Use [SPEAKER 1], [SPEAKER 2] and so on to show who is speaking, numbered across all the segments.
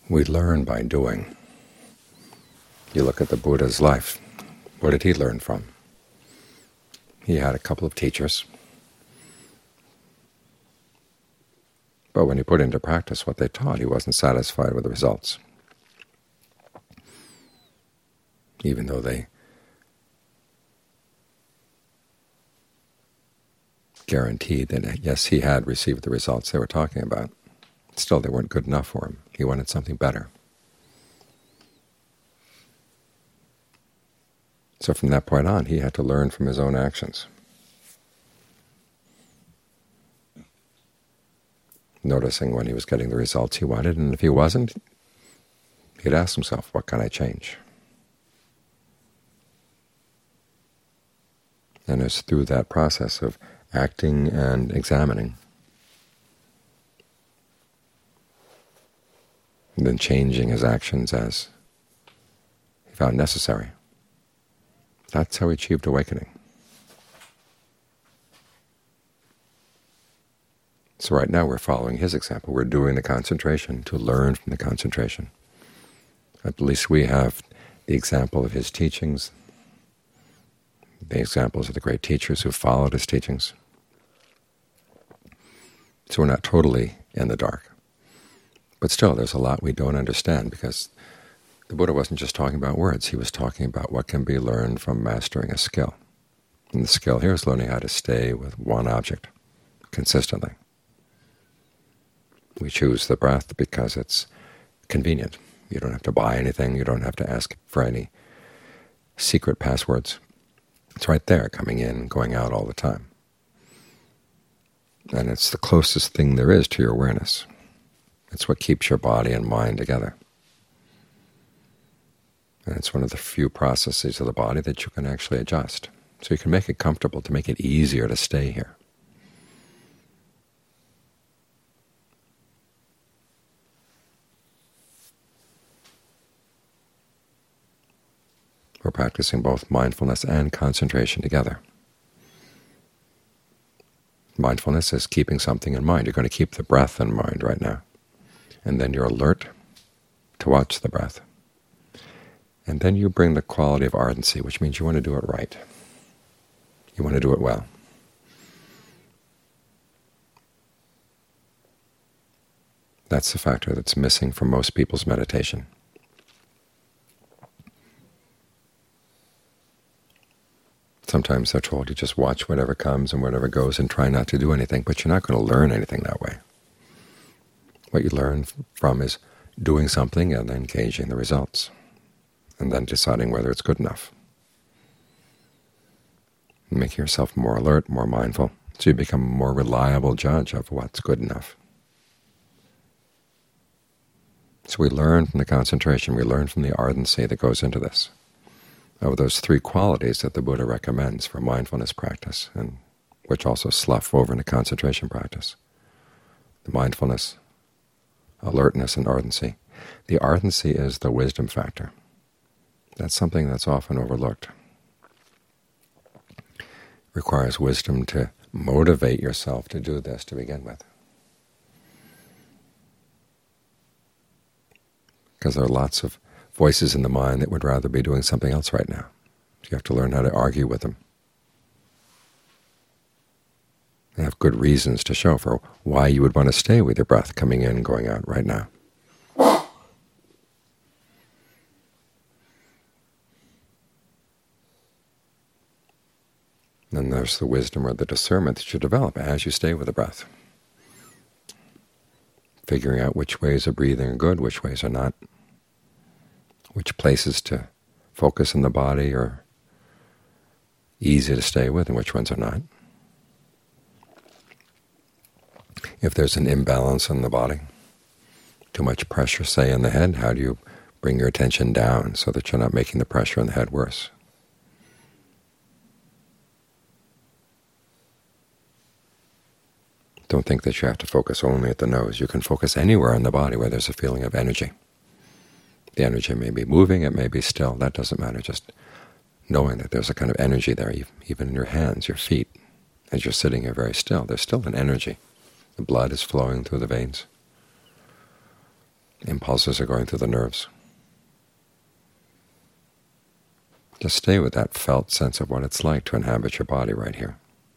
[SPEAKER 1] We learn by doing. You look at the Buddha's life. What did he learn from? He had a couple of teachers, but when he put into practice what they taught, he wasn't satisfied with the results. Even though they guaranteed that, yes, he had received the results they were talking about, still they weren't good enough for him. He wanted something better. So from that point on, he had to learn from his own actions. Noticing when he was getting the results he wanted, and if he wasn't, he'd ask himself, what can I change? And it's through that process of acting and examining, and then changing his actions as he found necessary. That's how he achieved awakening. So right now we're following his example. We're doing the concentration to learn from the concentration. At least we have the example of his teachings, the examples of the great teachers who followed his teachings. So we're not totally in the dark. But still, there's a lot we don't understand, because the Buddha wasn't just talking about words. He was talking about what can be learned from mastering a skill. And the skill here is learning how to stay with one object consistently. We choose the breath because it's convenient. You don't have to buy anything. You don't have to ask for any secret passwords. It's right there, coming in, going out all the time. And it's the closest thing there is to your awareness. It's what keeps your body and mind together. And it's one of the few processes of the body that you can actually adjust. So you can make it comfortable, to make it easier to stay here. We're practicing both mindfulness and concentration together. Mindfulness is keeping something in mind. You're going to keep the breath in mind right now. And then you're alert to watch the breath. And then you bring the quality of ardency, which means you want to do it right. You want to do it well. That's the factor that's missing from most people's meditation. Sometimes they're told you just watch whatever comes and whatever goes and try not to do anything, but you're not going to learn anything that way. What you learn from is doing something and then gauging the results, and then deciding whether it's good enough. Making yourself more alert, more mindful, so you become a more reliable judge of what's good enough. So we learn from the concentration, we learn from the ardency that goes into this, of those three qualities that the Buddha recommends for mindfulness practice, and which also slough over into concentration practice. The mindfulness, alertness, and ardency. The ardency is the wisdom factor. That's something that's often overlooked. It requires wisdom to motivate yourself to do this to begin with. Because there are lots of voices in the mind that would rather be doing something else right now. You have to learn how to argue with them. And have good reasons to show for why you would want to stay with your breath coming in and going out right now. Then there's the wisdom or the discernment that you develop as you stay with the breath. Figuring out which ways of breathing are good, which ways are not. Which places to focus in the body are easy to stay with and which ones are not. If there's an imbalance in the body, too much pressure, say, in the head, how do you bring your attention down so that you're not making the pressure in the head worse? Don't think that you have to focus only at the nose. You can focus anywhere in the body where there's a feeling of energy. The energy may be moving, it may be still, that doesn't matter. Just knowing that there's a kind of energy there, even in your hands, your feet, as you're sitting here very still, there's still an energy. The blood is flowing through the veins. Impulses are going through the nerves. Just stay with that felt sense of what it's like to inhabit your body right here.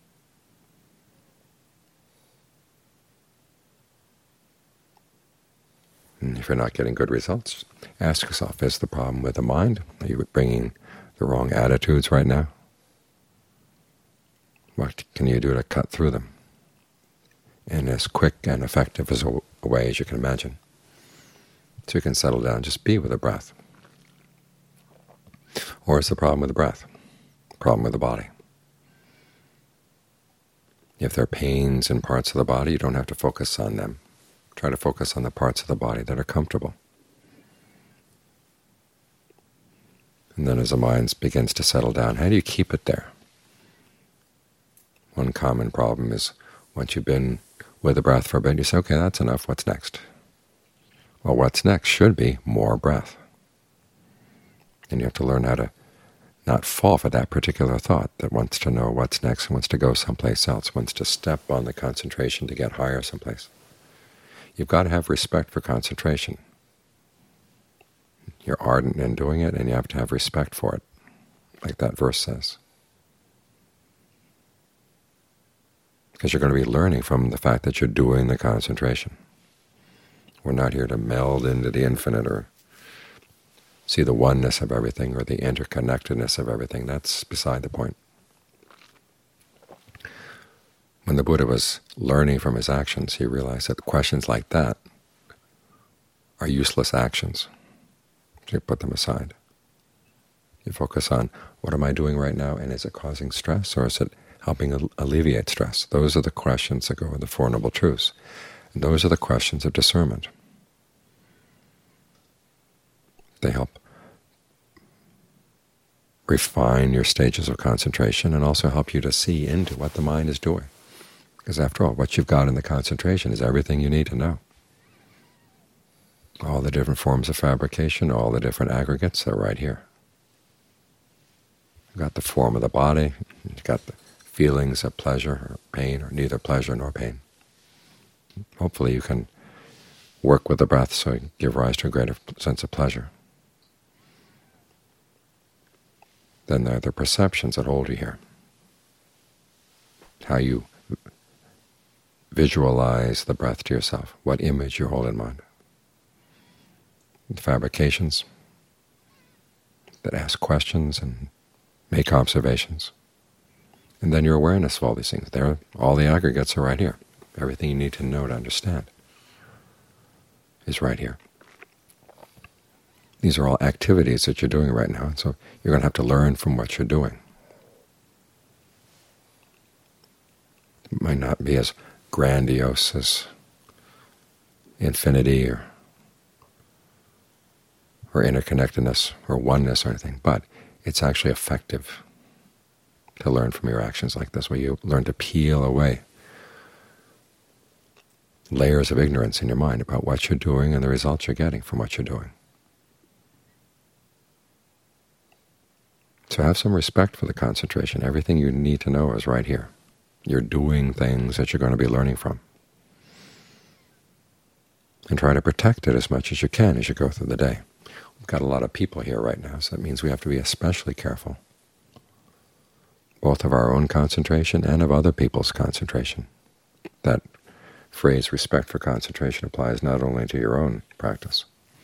[SPEAKER 1] And if you're not getting good results, ask yourself, is the problem with the mind? Are you bringing the wrong attitudes right now? What can you do to cut through them in as quick and effective as a way as you can imagine? So you can settle down, just be with the breath. Or is the problem with the breath? Problem with the body. If there are pains in parts of the body, you don't have to focus on them. Try to focus on the parts of the body that are comfortable. And then as the mind begins to settle down, how do you keep it there? One common problem is once you've been with the breath for a bit, you say, okay, that's enough, what's next? Well, what's next should be more breath. And you have to learn how to not fall for that particular thought that wants to know what's next and wants to go someplace else, wants to step on the concentration to get higher someplace. You've got to have respect for concentration. You're ardent in doing it, and you have to have respect for it, like that verse says. Because you're going to be learning from the fact that you're doing the concentration. We're not here to meld into the infinite or see the oneness of everything or the interconnectedness of everything. That's beside the point. When the Buddha was learning from his actions, he realized that questions like that are useless actions. So you put them aside. You focus on, what am I doing right now, and is it causing stress, or is it helping alleviate stress? Those are the questions that go with the Four Noble Truths. And those are the questions of discernment. They help refine your stages of concentration and also help you to see into what the mind is doing. Because after all, what you've got in the concentration is everything you need to know. All the different forms of fabrication, all the different aggregates are right here. You've got the form of the body, you've got the feelings of pleasure or pain, or neither pleasure nor pain. Hopefully you can work with the breath so you give rise to a greater sense of pleasure. Then there are the perceptions that hold you here. How you visualize the breath to yourself, what image you hold in mind. The fabrications that ask questions and make observations. And then your awareness of all these things. There, all the aggregates are right here. Everything you need to know to understand is right here. These are all activities that you're doing right now, and so you're going to have to learn from what you're doing. It might not be as grandiose as infinity or interconnectedness or oneness or anything, but it's actually effective to learn from your actions like this, where you learn to peel away layers of ignorance in your mind about what you're doing and the results you're getting from what you're doing. So have some respect for the concentration. Everything you need to know is right here. You're doing things that you're going to be learning from. And try to protect it as much as you can as you go through the day. We've got a lot of people here right now, so that means we have to be especially careful, both of our own concentration and of other people's concentration. That phrase, respect for concentration, applies not only to your own practice.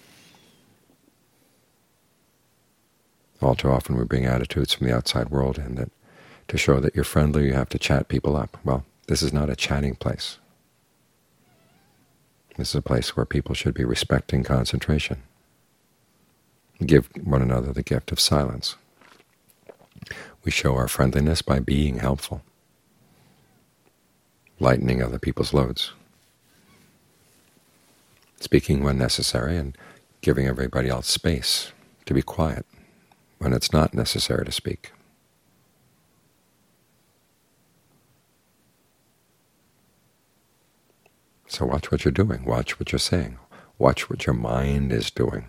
[SPEAKER 1] All too often we bring attitudes from the outside world in that to show that you're friendly you have to chat people up. Well, this is not a chatting place. This is a place where people should be respecting concentration. Give one another the gift of silence. We show our friendliness by being helpful, lightening other people's loads, speaking when necessary, and giving everybody else space to be quiet when it's not necessary to speak. So watch what you're doing, watch what you're saying, watch what your mind is doing.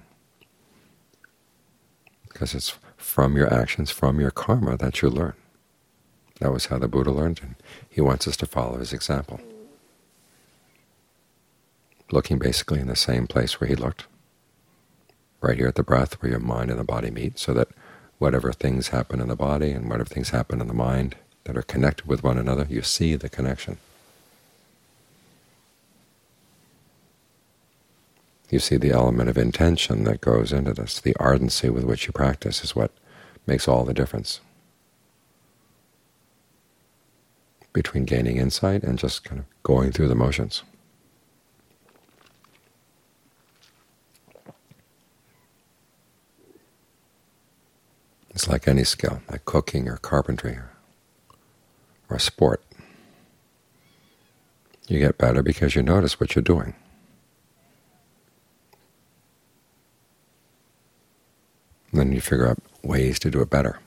[SPEAKER 1] Because it's from your actions, from your karma, that you learn. That was how the Buddha learned, and he wants us to follow his example. looking basically in the same place where he looked, right here at the breath where your mind and the body meet, so that whatever things happen in the body and whatever things happen in the mind that are connected with one another, you see the connection. You see the element of intention that goes into this. The ardency with which you practice is what makes all the difference between gaining insight and just kind of going through the motions. It's like any skill, like cooking or carpentry or a sport. You get better because you notice what you're doing. And then you figure out ways to do it better.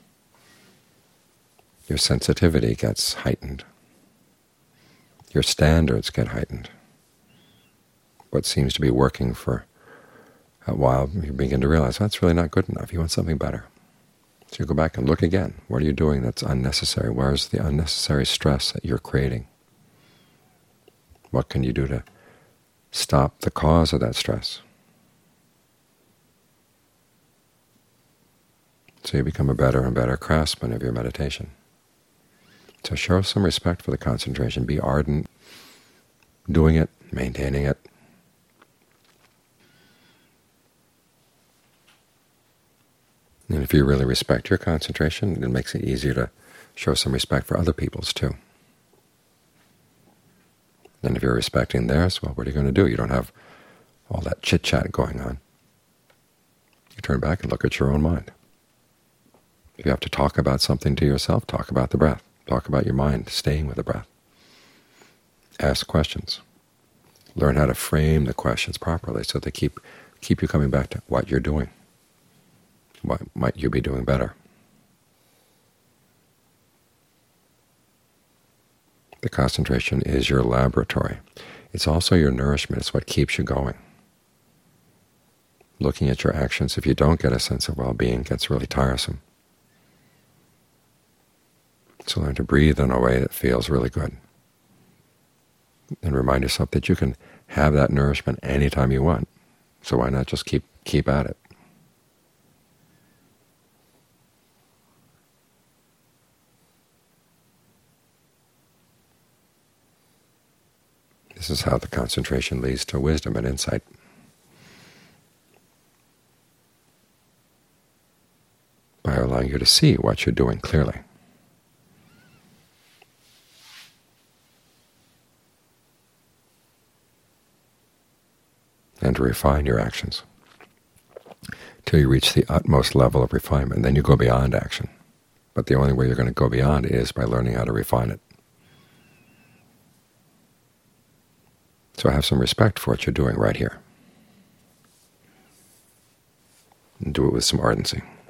[SPEAKER 1] Your sensitivity gets heightened. Your standards get heightened. What seems to be working for a while, you begin to realize, well, that's really not good enough. You want something better. So you go back and look again. What are you doing that's unnecessary? Where's the unnecessary stress that you're creating? What can you do to stop the cause of that stress? So you become a better and better craftsman of your meditation. So show some respect for the concentration. Be ardent, doing it, maintaining it. And if you really respect your concentration, it makes it easier to show some respect for other people's too. And if you're respecting theirs, well, what are you going to do? You don't have all that chit-chat going on. You turn back and look at your own mind. If you have to talk about something to yourself, talk about the breath. Talk about your mind staying with the breath. Ask questions. Learn how to frame the questions properly so they keep you coming back to what you're doing. What might you be doing better? The concentration is your laboratory. It's also your nourishment. It's what keeps you going. Looking at your actions, if you don't get a sense of well-being, gets really tiresome. So learn to breathe in a way that feels really good. And remind yourself that you can have that nourishment anytime you want. So why not just keep at it? This is how the concentration leads to wisdom and insight. By allowing you to see what you're doing clearly. And to refine your actions till you reach the utmost level of refinement. Then you go beyond action. But the only way you're going to go beyond is by learning how to refine it. So have some respect for what you're doing right here. And do it with some ardency.